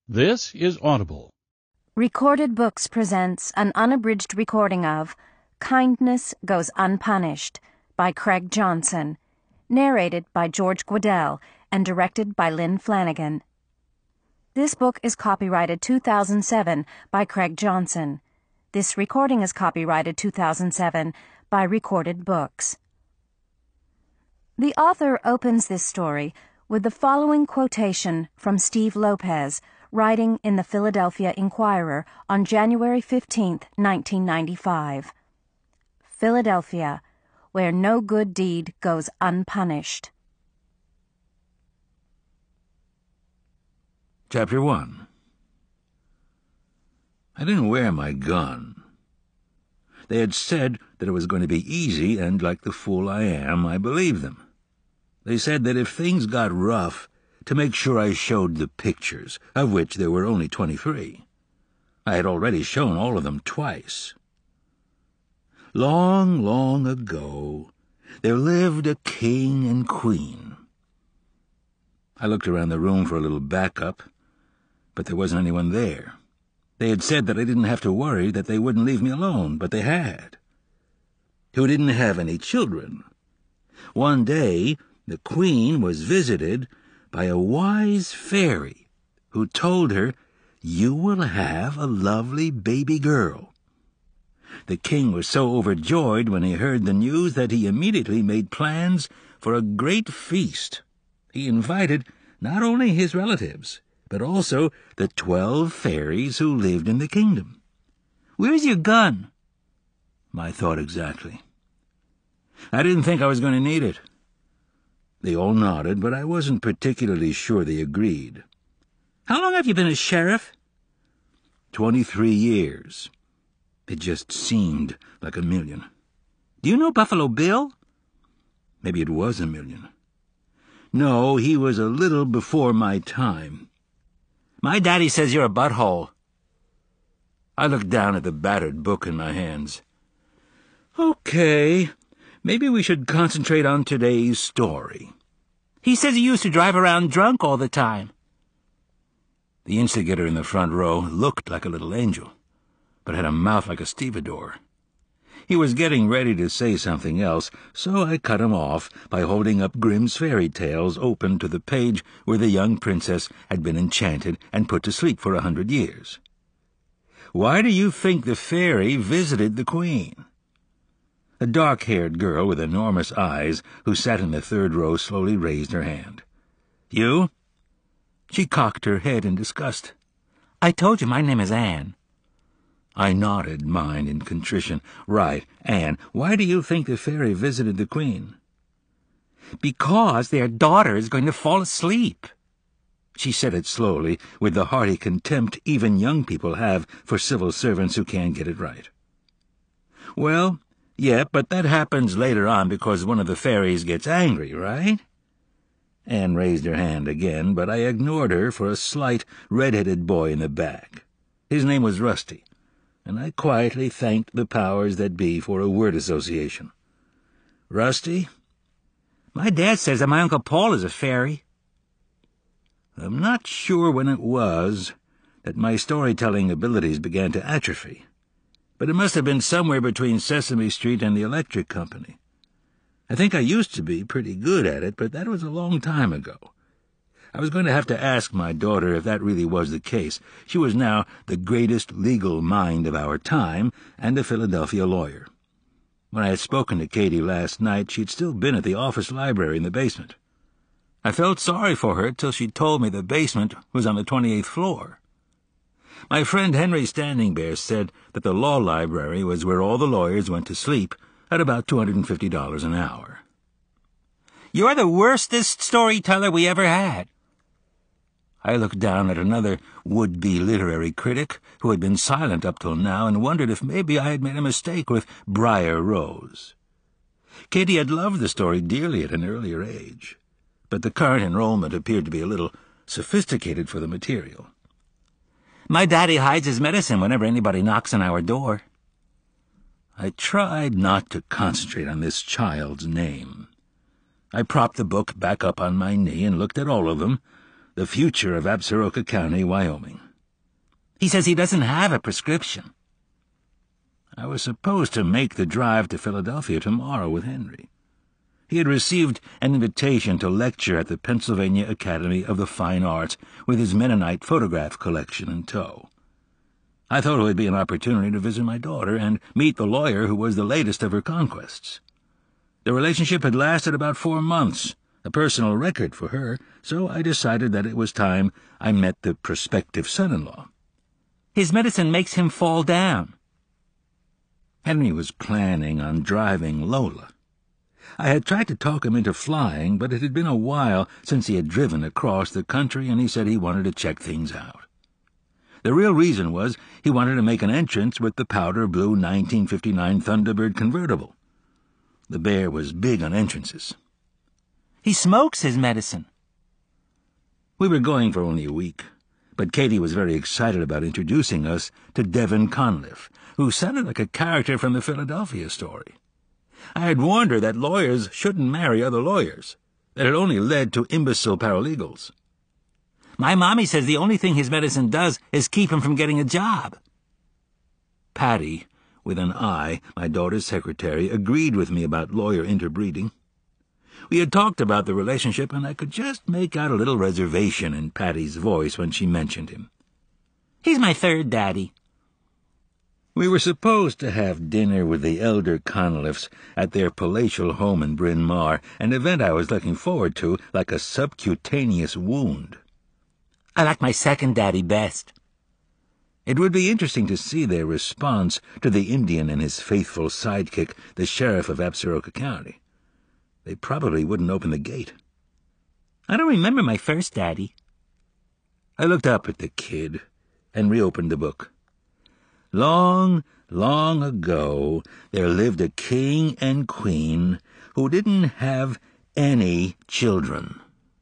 This is Audible. Recorded Books presents an unabridged recording of Kindness Goes Unpunished by Craig Johnson, narrated by George Guidall and directed by Lynn Flanagan. This book is copyrighted 2007 by Craig Johnson. This recording is copyrighted 2007 by Recorded Books. The author opens this story with the following quotation from Steve Lopez, writing in the Philadelphia Inquirer on January 15, 1995. Philadelphia, where no good deed goes unpunished. Chapter 1. I didn't wear my gun. They had said that it was going to be easy, and like the fool I am, I believed them. They said that if things got rough, to make sure I showed the pictures, of which there were only 23. I had already shown all of them twice. Long, long ago, there lived a king and queen. I looked around the room for a little backup, but there wasn't anyone there. They had said that I didn't have to worry, that they wouldn't leave me alone, but they had. Who didn't have any children. One day, the queen was visited by a wise fairy who told her, "You will have a lovely baby girl." The king was so overjoyed when he heard the news that he immediately made plans for a great feast. He invited not only his relatives, but also the 12 fairies who lived in the kingdom. "Where's your gun?" My thought exactly. I didn't think I was going to need it. They all nodded, but I wasn't particularly sure they agreed. "How long have you been a sheriff?" 23 years. It just seemed like a million. "Do you know Buffalo Bill?" Maybe it was a million. No, he was a little before my time. "My daddy says you're a butthole." I looked down at the battered book in my hands. "Okay. Maybe we should concentrate on today's story." "He says you used to drive around drunk all the time." The instigator in the front row looked like a little angel, but had a mouth like a stevedore. He was getting ready to say something else, so I cut him off by holding up Grimm's Fairy Tales open to the page where the young princess had been enchanted and put to sleep for 100 years. Why do you think the fairy visited the queen? A dark-haired girl with enormous eyes who sat in the third row slowly raised her hand. "You?" She cocked her head in disgust. "I told you my name is Anne." I nodded mine in contrition. "Right, Anne. Why do you think the fairy visited the queen?" "Because their daughter is going to fall asleep." She said it slowly, with the hearty contempt even young people have for civil servants who can't get it right. "Well, yeah, but that happens later on because one of the fairies gets angry, right?" Anne raised her hand again, but I ignored her for a slight, red-headed boy in the back. His name was Rusty, and I quietly thanked the powers that be for a word association. "Rusty?" "My dad says that my Uncle Paul is a fairy." I'm not sure when it was that my storytelling abilities began to atrophy, but it must have been somewhere between Sesame Street and the Electric Company. I think I used to be pretty good at it, but that was a long time ago. I was going to have to ask my daughter if that really was the case. She was now the greatest legal mind of our time and a Philadelphia lawyer. When I had spoken to Katie last night, she'd still been at the office library in the basement. I felt sorry for her till she told me the basement was on the 28th floor. My friend Henry Standing Bear said that the law library was where all the lawyers went to sleep at about $250 an hour. "You're the worstest storyteller we ever had." I looked down at another would-be literary critic who had been silent up till now and wondered if maybe I had made a mistake with Briar Rose. Katie had loved the story dearly at an earlier age, but the current enrollment appeared to be a little sophisticated for the material. "My daddy hides his medicine whenever anybody knocks on our door." I tried not to concentrate on this child's name. I propped the book back up on my knee and looked at all of them, the future of Absaroka County, Wyoming. He says he doesn't have a prescription. I was supposed to make the drive to Philadelphia tomorrow with Henry. He had received an invitation to lecture at the Pennsylvania Academy of the Fine Arts with his Mennonite photograph collection in tow. I thought it would be an opportunity to visit my daughter and meet the lawyer who was the latest of her conquests. The relationship had lasted about 4 months, a personal record for her, so I decided that it was time I met the prospective son-in-law. His medicine makes him fall down. Henry was planning on driving Lola. I had tried to talk him into flying, but it had been a while since he had driven across the country, and he said he wanted to check things out. The real reason was he wanted to make an entrance with the powder blue 1959 Thunderbird convertible. The bear was big on entrances. He smokes his medicine. We were going for only a week, but Katie was very excited about introducing us to Devin Conliffe, who sounded like a character from the Philadelphia story. I had warned her that lawyers shouldn't marry other lawyers, that it only led to imbecile paralegals. My mommy says the only thing his medicine does is keep him from getting a job. Patty, with an I, my daughter's secretary, agreed with me about lawyer interbreeding. We had talked about the relationship, and I could just make out a little reservation in Patty's voice when she mentioned him. He's my third daddy. We were supposed to have dinner with the elder Conliffes at their palatial home in Bryn Mawr, an event I was looking forward to like a subcutaneous wound. I like my second daddy best. It would be interesting to see their response to the Indian and his faithful sidekick, the sheriff of Absaroka County. They probably wouldn't open the gate. I don't remember my first daddy. I looked up at the kid and reopened the book. Long, long ago, there lived a king and queen who didn't have any children.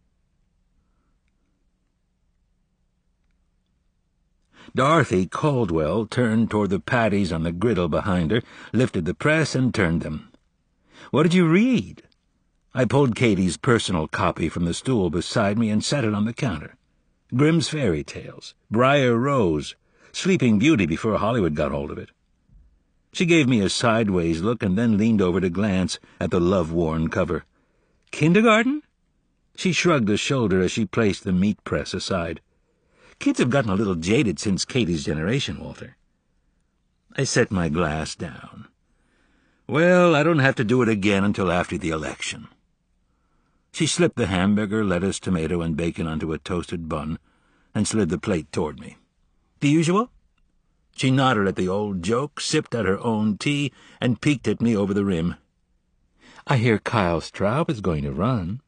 Dorothy Caldwell turned toward the patties on the griddle behind her, lifted the press, and turned them. What did you read? I pulled Katie's personal copy from the stool beside me and set it on the counter. Grimm's Fairy Tales, Briar Rose, Sleeping Beauty before Hollywood got hold of it. She gave me a sideways look and then leaned over to glance at the love-worn cover. Kindergarten? She shrugged a shoulder as she placed the meat press aside. Kids have gotten a little jaded since Katie's generation, Walter. I set my glass down. Well, I don't have to do it again until after the election. She slipped the hamburger, lettuce, tomato, and bacon onto a toasted bun and slid the plate toward me. The usual? She nodded at the old joke, sipped at her own tea, and peeked at me over the rim. I hear Kyle Straub is going to run.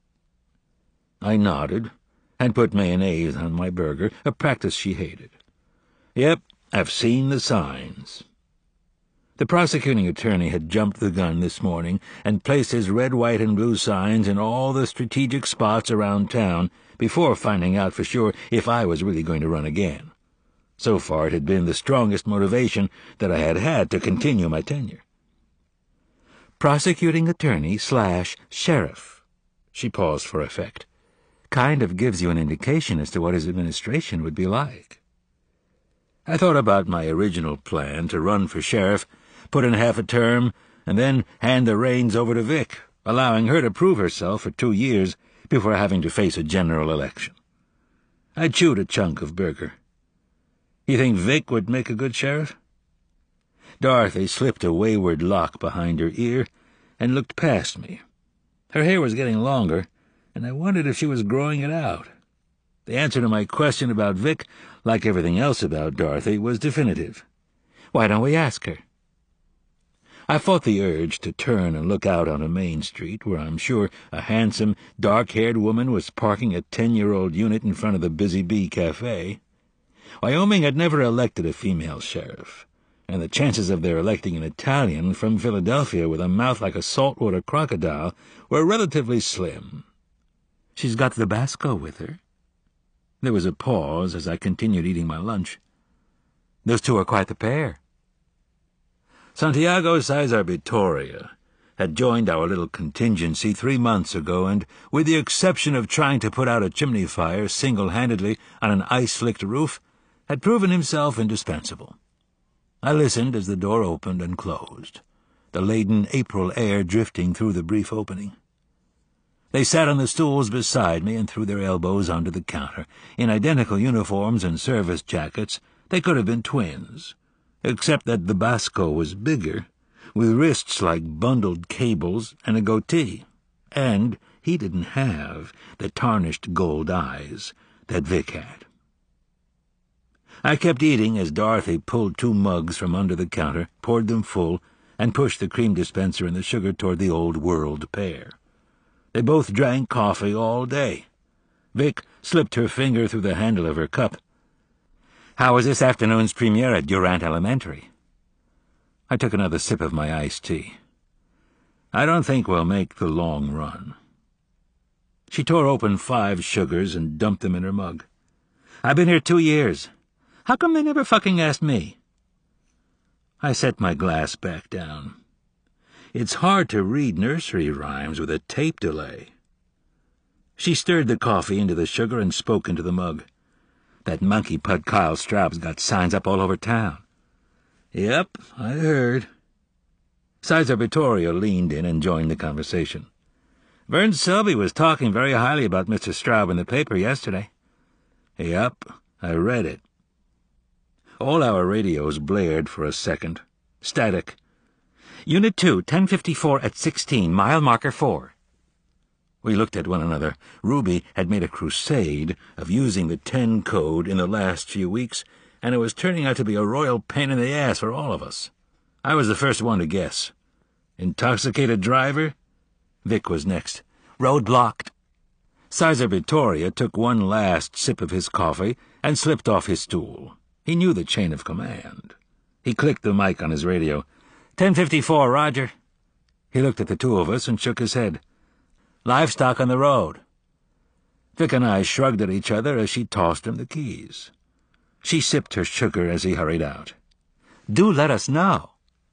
I nodded and put mayonnaise on my burger, a practice she hated. Yep, I've seen the signs. The prosecuting attorney had jumped the gun this morning and placed his red, white, and blue signs in all the strategic spots around town before finding out for sure if I was really going to run again. So far it had been the strongest motivation that I had had to continue my tenure. Prosecuting attorney / sheriff. She paused for effect. Kind of gives you an indication as to what his administration would be like. I thought about my original plan to run for sheriff, put in half a term, and then hand the reins over to Vic, allowing her to prove herself for 2 years before having to face a general election. I chewed a chunk of burger. You think Vic would make a good sheriff? Dorothy slipped a wayward lock behind her ear and looked past me. Her hair was getting longer, and I wondered if she was growing it out. The answer to my question about Vic, like everything else about Dorothy, was definitive. Why don't we ask her? I fought the urge to turn and look out on a main street where I'm sure a handsome, dark-haired woman was parking a 10-year-old unit in front of the Busy Bee Cafe. Wyoming had never elected a female sheriff, and the chances of their electing an Italian from Philadelphia with a mouth like a saltwater crocodile were relatively slim. She's got the Basco with her. There was a pause as I continued eating my lunch. Those two are quite the pair. Santiago Cesar Vittoria had joined our little contingency 3 months ago, and, with the exception of trying to put out a chimney fire single-handedly on an ice-slicked roof, had proven himself indispensable. I listened as the door opened and closed, the laden April air drifting through the brief opening. They sat on the stools beside me and threw their elbows onto the counter. In identical uniforms and service jackets, they could have been twins, except that the Basco was bigger, with wrists like bundled cables and a goatee, and he didn't have the tarnished gold eyes that Vic had. I kept eating as Dorothy pulled 2 mugs from under the counter, poured them full, and pushed the cream dispenser and the sugar toward the old world pair. They both drank coffee all day. Vic slipped her finger through the handle of her cup. "How was this afternoon's premiere at Durant Elementary?" I took another sip of my iced tea. "I don't think we'll make the long run." She tore open 5 sugars and dumped them in her mug. "I've been here 2 years. How come they never fucking asked me?" I set my glass back down. It's hard to read nursery rhymes with a tape delay. She stirred the coffee into the sugar and spoke into the mug. "That monkey pud Kyle Straub's got signs up all over town." "Yep, I heard." Sizer Vittorio leaned in and joined the conversation. "Vern Selby was talking very highly about Mr. Straub in the paper yesterday." "Yep, I read it." All our radios blared for a second. Static. "Unit 2, 1054 at 16, mile marker 4. We looked at one another. Ruby had made a crusade of using the 10 code in the last few weeks, and it was turning out to be a royal pain in the ass for all of us. I was the first one to guess. Intoxicated driver? Vic was next. "Road blocked." Sizer Vittoria took one last sip of his coffee and slipped off his stool. He knew the chain of command. He clicked the mic on his radio. 1054, roger." He looked at the 2 of us and shook his head. "Livestock on the road." Vic and I shrugged at each other as she tossed him the keys. She sipped her sugar as he hurried out. "Do let us know."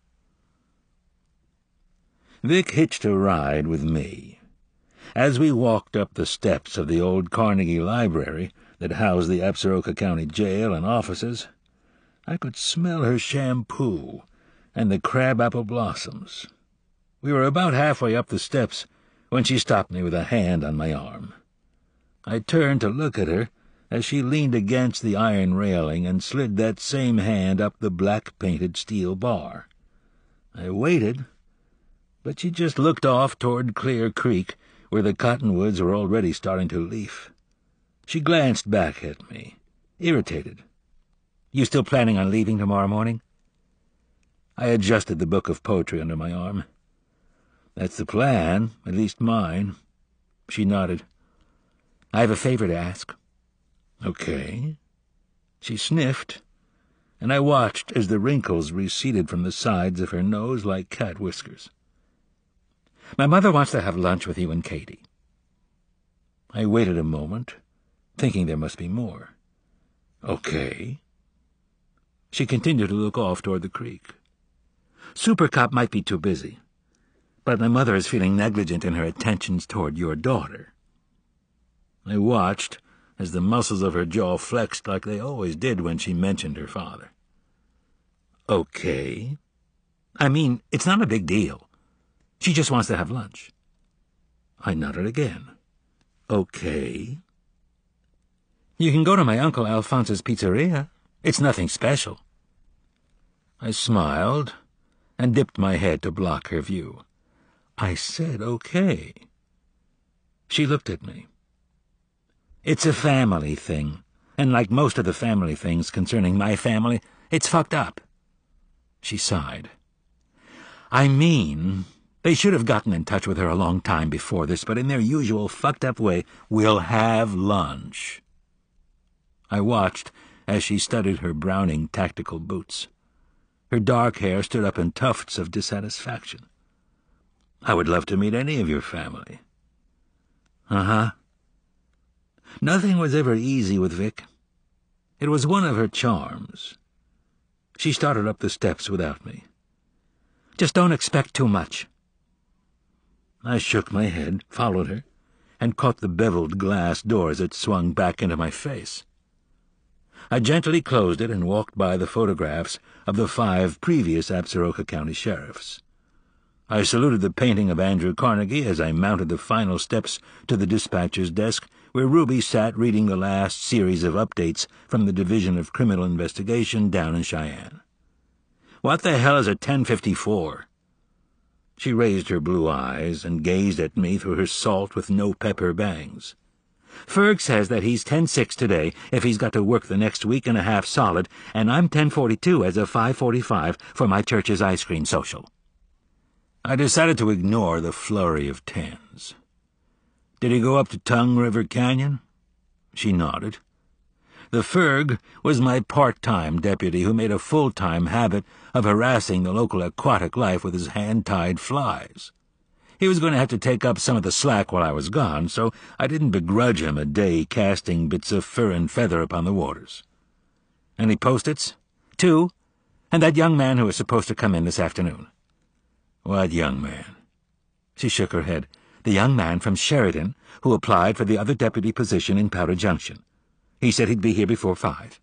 Vic hitched a ride with me. As we walked up the steps of the old Carnegie Library that housed the Absaroka County Jail and offices, I could smell her shampoo and the crabapple blossoms. We were about halfway up the steps when she stopped me with a hand on my arm. I turned to look at her as she leaned against the iron railing and slid that same hand up the black-painted steel bar. I waited, but she just looked off toward Clear Creek, where the cottonwoods were already starting to leaf. She glanced back at me, irritated. "You still planning on leaving tomorrow morning?" I adjusted the book of poetry under my arm. "That's the plan, at least mine." She nodded. "I have a favor to ask." "Okay." She sniffed, and I watched as the wrinkles receded from the sides of her nose like cat whiskers. "My mother wants to have lunch with you and Katie." I waited a moment, thinking there must be more. "Okay." She continued to look off toward the creek. "Super Cop might be too busy, but my mother is feeling negligent in her attentions toward your daughter." I watched as the muscles of her jaw flexed like they always did when she mentioned her father. "Okay. I mean, it's not a big deal. She just wants to have lunch." I nodded again. "Okay." "You can go to my Uncle Alphonse's pizzeria. It's nothing special." I smiled and dipped my head to block her view. I said okay. She looked at me. "It's a family thing, and like most of the family things concerning my family, it's fucked up." She sighed. "I mean, they should have gotten in touch with her a long time before this, but in their usual fucked-up way, we'll have lunch." I watched as she studied her Browning tactical boots. Her dark hair stood up in tufts of dissatisfaction. "I would love to meet any of your family." "Uh-huh." Nothing was ever easy with Vic. It was one of her charms. She started up the steps without me. "Just don't expect too much." I shook my head, followed her, and caught the beveled glass door as it swung back into my face. I gently closed it and walked by the photographs of the 5 previous Absaroka County sheriffs. I saluted the painting of Andrew Carnegie as I mounted the final steps to the dispatcher's desk, where Ruby sat reading the last series of updates from the Division of Criminal Investigation down in Cheyenne. "What the hell is a 1054? She raised her blue eyes and gazed at me through her salt with no pepper bangs. "Ferg says that he's 10-6 today if he's got to work the next week and a half solid, and I'm 1042 as of 5:45 for my church's ice cream social." I decided to ignore the flurry of 10s. "Did he go up to Tongue River Canyon?" She nodded. The Ferg was my part-time deputy who made a full-time habit of harassing the local aquatic life with his hand-tied flies. He was going to have to take up some of the slack while I was gone, so I didn't begrudge him a day casting bits of fur and feather upon the waters. "Any post-its?" "2, and that young man who was supposed to come in this afternoon." "What young man?" She shook her head. "The young man from Sheridan who applied for the other deputy position in Powder Junction. He said he'd be here before 5.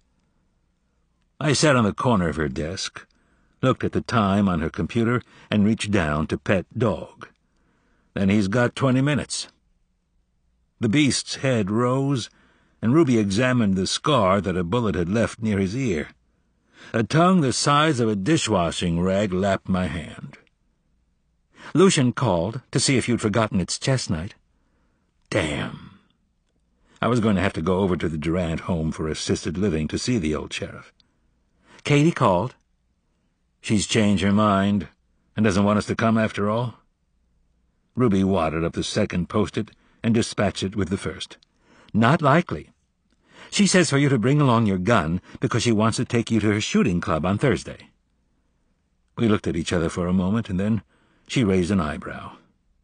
I sat on the corner of her desk, looked at the time on her computer, and reached down to pet dog. "Then he's got 20 minutes. The beast's head rose, and Ruby examined the scar that a bullet had left near his ear. A tongue the size of a dishwashing rag lapped my hand. "Lucian called to see if you'd forgotten it's chess night." Damn. I was going to have to go over to the Durant Home for Assisted Living to see the old sheriff. "Katie called." "She's changed her mind and doesn't want us to come after all?" Ruby wadded up the second post-it and dispatched it with the first. "Not likely. She says for you to bring along your gun because she wants to take you to her shooting club on Thursday." We looked at each other for a moment, and then she raised an eyebrow.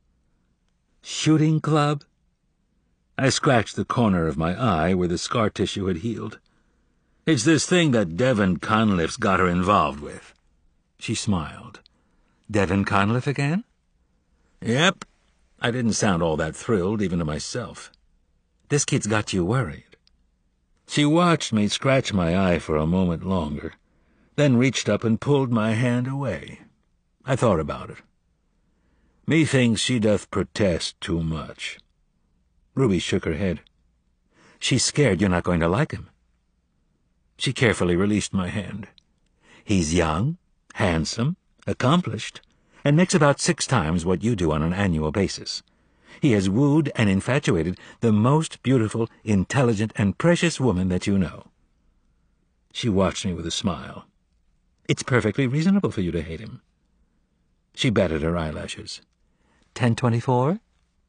"Shooting club?" I scratched the corner of my eye where the scar tissue had healed. "It's this thing that Devon Conliff's got her involved with." She smiled. "Devon Conliff again?" "Yep." I didn't sound all that thrilled, even to myself. "This kid's got you worried." She watched me scratch my eye for a moment longer, then reached up and pulled my hand away. I thought about it. "Methinks she doth protest too much." Ruby shook her head. "She's scared you're not going to like him." She carefully released my hand. "He's young, handsome, accomplished, and makes about 6 times what you do on an annual basis. He has wooed and infatuated the most beautiful, intelligent, and precious woman that you know." She watched me with a smile. "It's perfectly reasonable for you to hate him." She batted her eyelashes. 1024?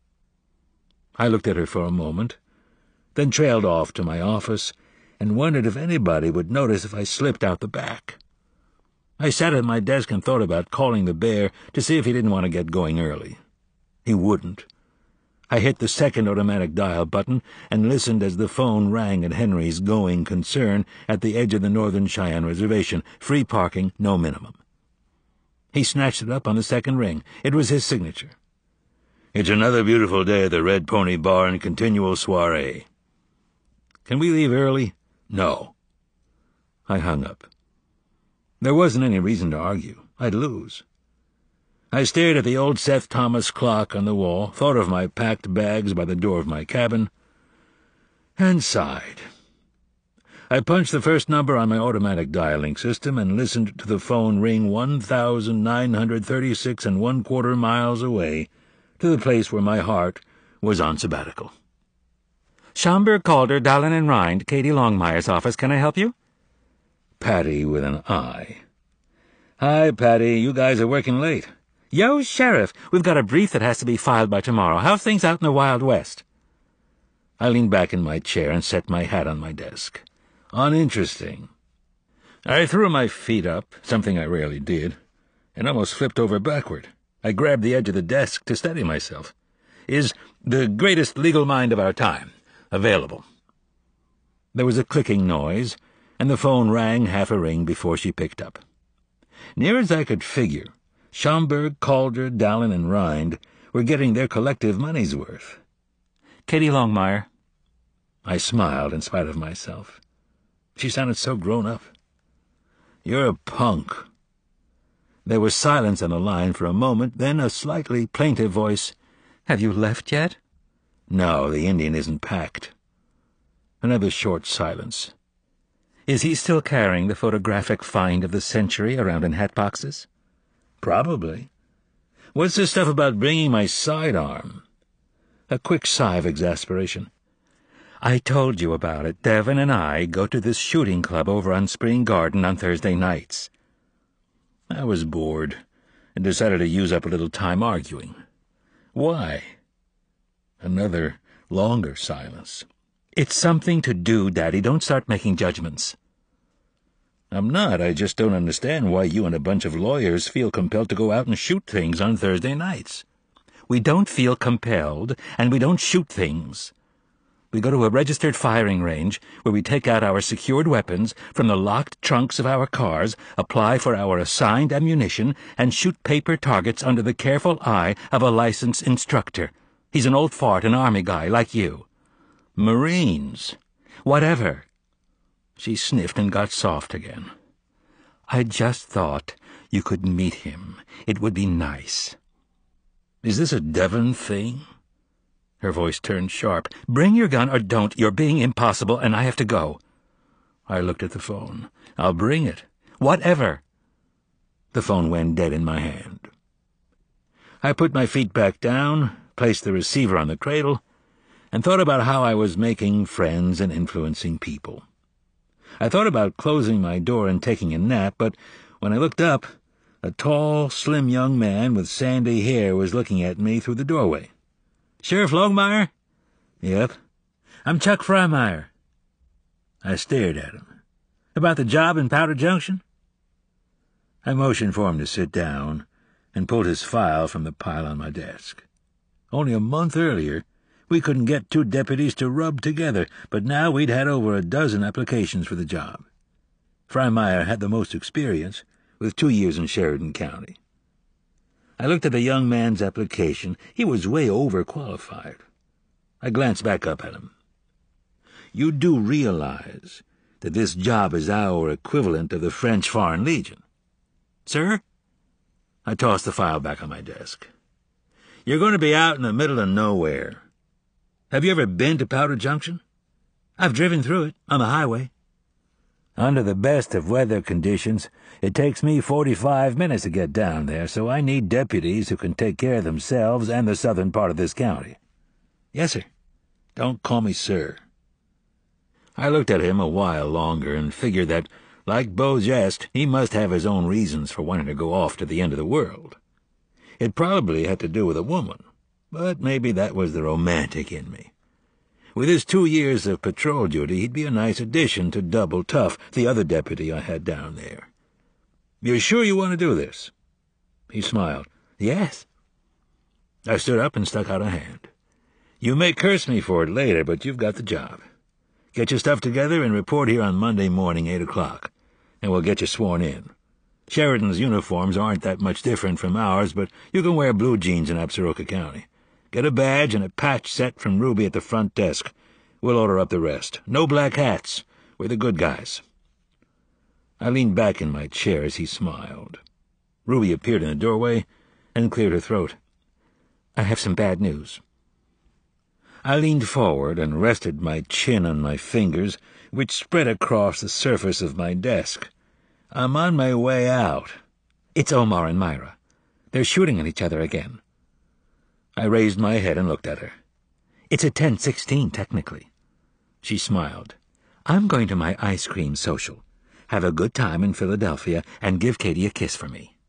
I looked at her for a moment, then trailed off to my office and wondered if anybody would notice if I slipped out the back. I sat at my desk and thought about calling the bear to see if he didn't want to get going early. He wouldn't. I hit the second automatic dial button and listened as the phone rang at Henry's going concern at the edge of the Northern Cheyenne Reservation. Free parking, no minimum. He snatched it up on the second ring. It was his signature. "It's another beautiful day at the Red Pony Bar and continual soiree. Can we leave early?" "No." I hung up. There wasn't any reason to argue. I'd lose. I stared at the old Seth Thomas clock on the wall, thought of my packed bags by the door of my cabin, and sighed. I punched the first number on my automatic dialing system and listened to the phone ring 1,936 1/4 miles away, to the place where my heart was on sabbatical. "Schomburg, Calder, Dallin and Rind, Katie Longmire's office. Can I help you?" Patty with an I. "Hi, Patty. You guys are working late." "Yo, Sheriff, we've got a brief that has to be filed by tomorrow. How's things out in the Wild West?" I leaned back in my chair and set my hat on my desk. Uninteresting. I threw my feet up, something I rarely did, and almost flipped over backward. I grabbed the edge of the desk to steady myself. "Is the greatest legal mind of our time available?" There was a clicking noise, and the phone rang half a ring before she picked up. Near as I could figure, Schomburg, Calder, Dallin, and Rind were getting their collective money's worth. Katie Longmire. I smiled in spite of myself. She sounded so grown up. You're a punk. There was silence on the line for a moment, then a slightly plaintive voice. Have you left yet? No, the Indian isn't packed. Another short silence. Is he still carrying the photographic find of the century around in hat boxes? Probably. What's this stuff about bringing my sidearm? A quick sigh of exasperation. I told you about it. Devon and I go to this shooting club over on Spring Garden on Thursday nights. I was bored and decided to use up a little time arguing. Why? Another longer silence. It's something to do, Daddy. Don't start making judgments. I'm not. I just don't understand why you and a bunch of lawyers feel compelled to go out and shoot things on Thursday nights. We don't feel compelled, and we don't shoot things. We go to a registered firing range where we take out our secured weapons from the locked trunks of our cars, apply for our assigned ammunition, and shoot paper targets under the careful eye of a licensed instructor. He's an old fart, an army guy like you. Marines. Whatever. She sniffed and got soft again. I just thought you could meet him. It would be nice. Is this a Devon thing? Her voice turned sharp. Bring your gun or don't. You're being impossible, and I have to go. I looked at the phone. I'll bring it. Whatever. The phone went dead in my hand. I put my feet back down, placed the receiver on the cradle, and thought about how I was making friends and influencing people. I thought about closing my door and taking a nap, but when I looked up, a tall, slim young man with sandy hair was looking at me through the doorway. Sheriff Longmire? Yep. I'm Chuck Freimeyer. I stared at him. About the job in Powder Junction? I motioned for him to sit down and pulled his file from the pile on my desk. Only a month earlier, we couldn't get 2 deputies to rub together, but now we'd had over a dozen applications for the job. Freimeyer had the most experience, with 2 years in Sheridan County. I looked at the young man's application. He was way overqualified. I glanced back up at him. You do realize that this job is our equivalent of the French Foreign Legion? Sir? I tossed the file back on my desk. You're going to be out in the middle of nowhere. Have you ever been to Powder Junction? I've driven through it, on the highway. Under the best of weather conditions, it takes me 45 minutes to get down there, so I need deputies who can take care of themselves and the southern part of this county. Yes, sir. Don't call me sir. I looked at him a while longer and figured that, like Beau Geste, he must have his own reasons for wanting to go off to the end of the world. It probably had to do with a woman, but maybe that was the romantic in me. With his 2 years of patrol duty, he'd be a nice addition to Double Tough, the other deputy I had down there. You're sure you want to do this? He smiled. Yes. I stood up and stuck out a hand. You may curse me for it later, but you've got the job. Get your stuff together and report here on Monday morning, 8 o'clock, and we'll get you sworn in. Sheridan's uniforms aren't that much different from ours, but you can wear blue jeans in Absaroka County. Get a badge and a patch set from Ruby at the front desk. We'll order up the rest. No black hats. We're the good guys. I leaned back in my chair as he smiled. Ruby appeared in the doorway and cleared her throat. I have some bad news. I leaned forward and rested my chin on my fingers, which spread across the surface of my desk. I'm on my way out. It's Omar and Myra. They're shooting at each other again. I raised my head and looked at her. It's a 10-16, technically. She smiled. I'm going to my ice cream social. Have a good time in Philadelphia and give Katie a kiss for me.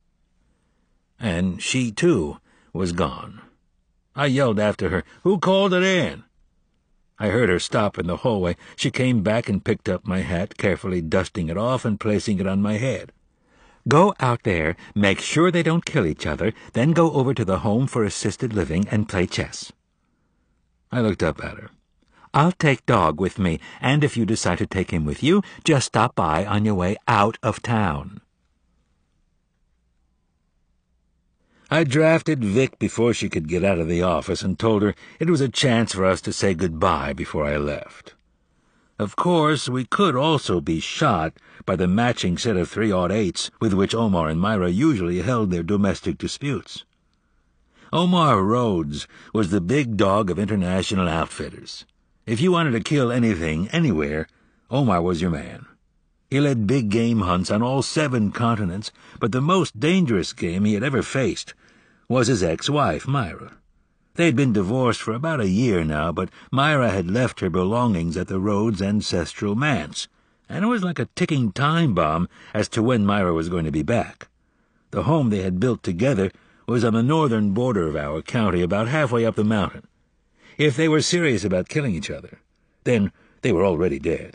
And she, too, was gone. I yelled after her, "Who called it in?" I heard her stop in the hallway. She came back and picked up my hat, carefully dusting it off and placing it on my head. Go out there, make sure they don't kill each other, then go over to the home for assisted living and play chess. I looked up at her. I'll take Dog with me, and if you decide to take him with you, just stop by on your way out of town. I drafted Vic before she could get out of the office and told her it was a chance for us to say goodbye before I left. Of course, we could also be shot by the matching set of 308s with which Omar and Myra usually held their domestic disputes. Omar Rhodes was the big dog of international outfitters. If you wanted to kill anything, anywhere, Omar was your man. He led big game hunts on all 7 continents, but the most dangerous game he had ever faced was his ex-wife, Myra. They had been divorced for about a year now, but Myra had left her belongings at the Rhodes ancestral manse, and it was like a ticking time bomb as to when Myra was going to be back. The home they had built together was on the northern border of our county, about halfway up the mountain. If they were serious about killing each other, then they were already dead.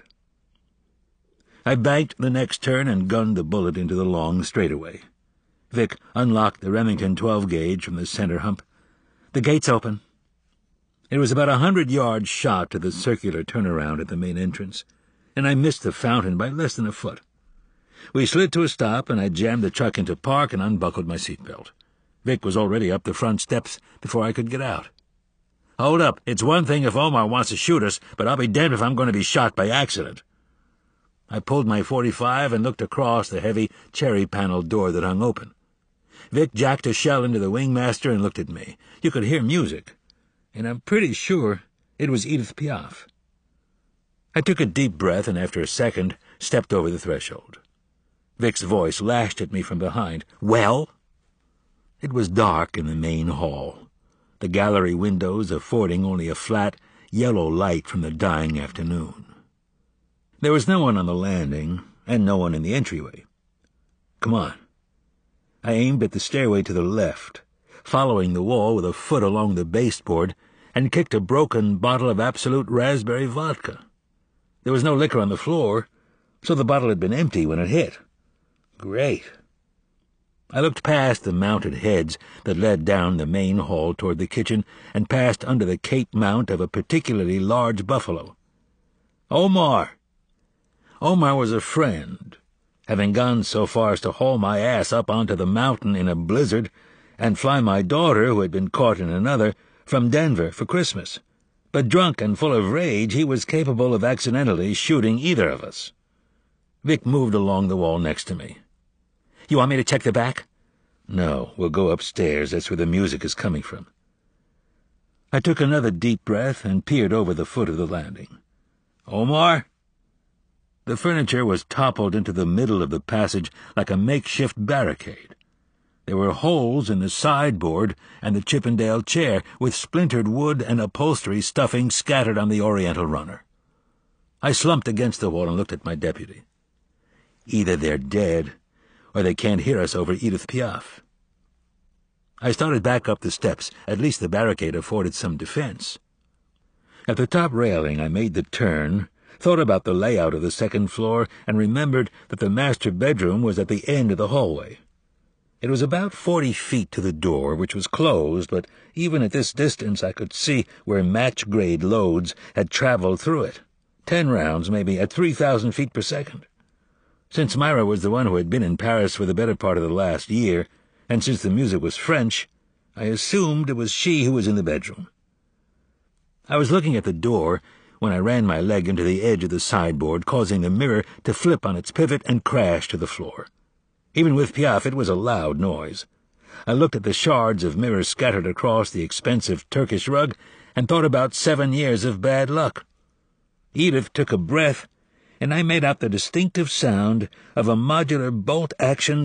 I banked the next turn and gunned the bullet into the long straightaway. Vic unlocked the Remington 12-gauge from the center hump. The gate's open. It was about 100-yard shot to the circular turnaround at the main entrance, and I missed the fountain by less than a foot. We slid to a stop, and I jammed the truck into park and unbuckled my seatbelt. Vic was already up the front steps before I could get out. "Hold up. It's one thing if Omar wants to shoot us, but I'll be damned if I'm going to be shot by accident." I pulled my .45 and looked across the heavy cherry-paneled door that hung open. Vic jacked a shell into the wingmaster and looked at me. You could hear music, and I'm pretty sure it was Edith Piaf. I took a deep breath and after a second stepped over the threshold. Vic's voice lashed at me from behind. "Well?" It was dark in the main hall, the gallery windows affording only a flat, yellow light from the dying afternoon. There was no one on the landing, and no one in the entryway. "Come on." I aimed at the stairway to the left, following the wall with a foot along the baseboard, and kicked a broken bottle of Absolute raspberry vodka. There was no liquor on the floor, so the bottle had been empty when it hit. Great. I looked past the mounted heads that led down the main hall toward the kitchen and passed under the cape mount of a particularly large buffalo. Omar! Omar was a friend, having gone so far as to haul my ass up onto the mountain in a blizzard and fly my daughter, who had been caught in another, from Denver for Christmas. But drunk and full of rage, he was capable of accidentally shooting either of us. Vic moved along the wall next to me. "You want me to check the back?" "No, we'll go upstairs. That's where the music is coming from." I took another deep breath and peered over the foot of the landing. "Omar?" The furniture was toppled into the middle of the passage like a makeshift barricade. There were holes in the sideboard and the Chippendale chair, with splintered wood and upholstery stuffing scattered on the Oriental runner. I slumped against the wall and looked at my deputy. Either they're dead, or they can't hear us over Edith Piaf. I started back up the steps. At least the barricade afforded some defense. At the top railing, I made the turn, thought about the layout of the second floor, and remembered that the master bedroom was at the end of the hallway. It was about 40 feet to the door, which was closed, but even at this distance I could see where match-grade loads had traveled through it. 10 rounds, maybe, at 3,000 feet per second. Since Myra was the one who had been in Paris for the better part of the last year, and since the music was French, I assumed it was she who was in the bedroom. I was looking at the door when I ran my leg into the edge of the sideboard, causing the mirror to flip on its pivot and crash to the floor. Even with Piaf, it was a loud noise. I looked at the shards of mirror scattered across the expensive Turkish rug and thought about 7 years of bad luck. Edith took a breath, and I made out the distinctive sound of a modular bolt-action